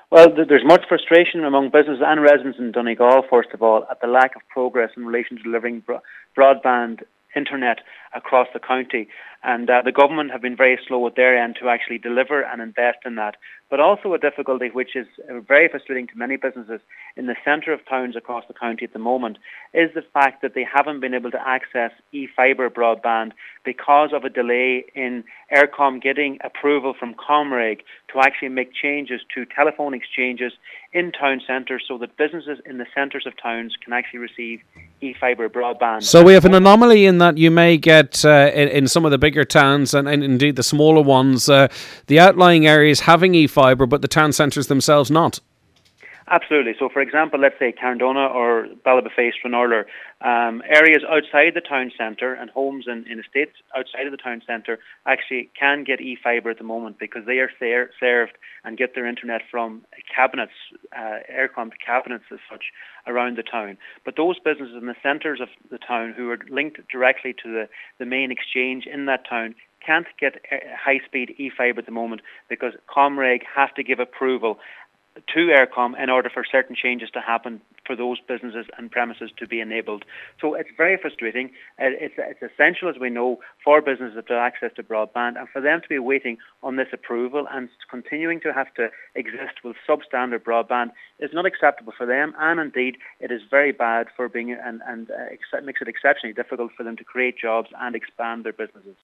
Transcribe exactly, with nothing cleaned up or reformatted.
Well, th- there's much frustration among businesses and residents in Donegal, first of all, at the lack of progress in relation to delivering bro- broadband internet across the county. And uh, the government have been very slow at their end to actually deliver and invest in that. But also a difficulty, which is uh, very frustrating to many businesses in the centre of towns across the county at the moment, is the fact that they haven't been able to access e-fibre broadband because of a delay in Eircom getting approval from Comreg to actually make changes to telephone exchanges in town centres so that businesses in the centres of towns can actually receive e-fibre broadband. So we have an anomaly in that you may get uh, in, in some of the bigger towns and, and indeed the smaller ones, uh, the outlying areas having e-fibre, but the town centres themselves not. Absolutely. So, for example, let's say Carndona or Ballybofey, Stranurler, um, areas outside the town centre and homes in, in estates outside of the town centre actually can get e-fibre at the moment because they are ser- served and get their internet from cabinets, uh, Eircom cabinets as such, around the town. But those businesses in the centres of the town who are linked directly to the, the main exchange in that town can't get high-speed e-fibre at the moment because Comreg have to give approval to Eircom in order for certain changes to happen for those businesses and premises to be enabled. So it's very frustrating. It's, it's essential, as we know, for businesses to have access to broadband, and for them to be waiting on this approval and continuing to have to exist with substandard broadband is not acceptable for them, and indeed it is very bad for being and, and uh, makes it exceptionally difficult for them to create jobs and expand their businesses.